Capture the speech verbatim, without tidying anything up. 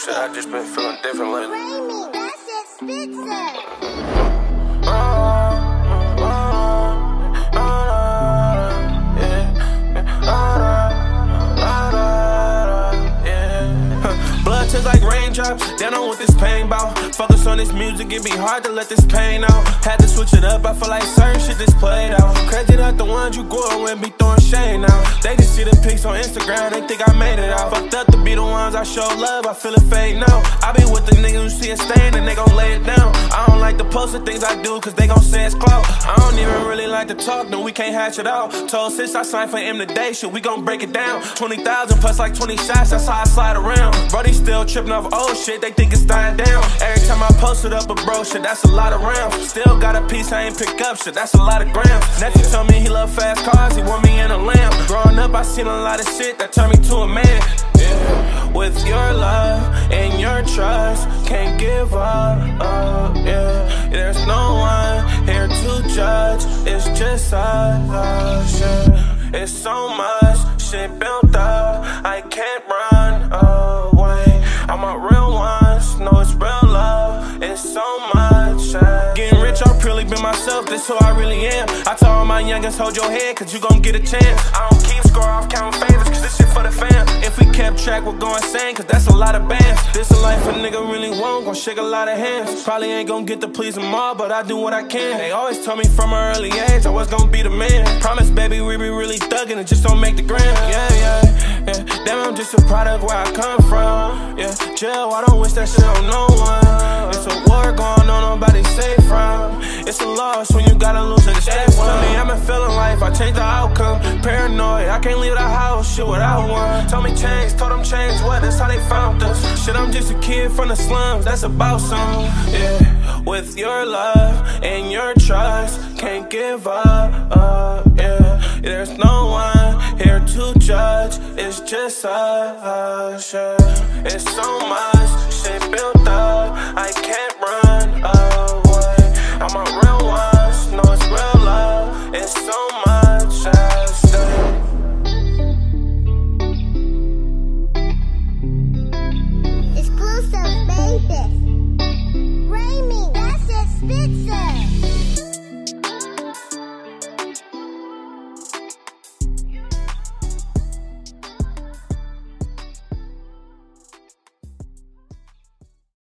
Shit, I just been feeling different lately. Raimi, that shit spits it. Uh, uh, uh, uh, yeah. Uh, uh, yeah. Huh. Blood tastes like raindrops, they know what this pain bout. Focus on this music, it be hard to let this pain out. Had to switch it up, I feel like certain shit just played out. Crazy that the ones you going with be throwing shade now. They just see the pics on Instagram, they think I made it out. Fucked up to be the ones I show love, I feel it fade now. I be with the niggas who see it stain and they gon' lay it down. I don't like to post the things I do, cause they gon' say it's clout. I don't even really like to talk, no, we can't hatch it out. Told since I signed for M today, shit, we gon' break it down. twenty thousand plus like twenty shots, that's how I slide around. Brody still tripping off old shit, they think it's dying down. Every time I post it up a bro shit, that's a lot of rounds. Still got a piece I ain't pick up shit, that's a lot of grams. Nephew told me he love fast cars, he want me in a lamb. Growing up I seen a lot of shit that turned me to a man. Yeah. With your love and your trust, can't give up, uh, yeah. There's no one here to judge, it's just us, yeah. It's so much shit built up, I can't run away. I'm a real one, know it's real love, it's so much, yeah. Getting rich, I've really been myself, this who I really am. I told my youngest, hold your head, cause you gon' get a chance. I don't keep score off counting favors, cause this shit for the fam. If we kept track, we're going insane, cause that's a lot of bands. This a life a nigga really want, gon' shake a lot of hands. Probably ain't gon' get to please them all, but I do what I can. They always told me from an early age I was gon' be the man. Promise, baby, we be really thuggin' and just don't make the gram. Yeah, yeah, yeah. Damn, I'm just a product where I come from. Yeah, jail, I don't wish that shit on no one. It's a war going on, nobody safe from. It's a loss when you gotta lose it. That's for me, I'm a feeling life, I changed the outcome. Paranoid, I can't leave the house, shit without one. Told me change, told them change what, that's how they found us. Shit, I'm just a kid from the slums, that's about something, yeah. With your love and your trust, can't give up, uh, yeah. There's no one here to judge, it's just us, yeah. It's so much shit built up, I can't run away. I'm a real one, know it's real love, it's so much at stake. Exclusive, baby. Raimi, that shit spits it.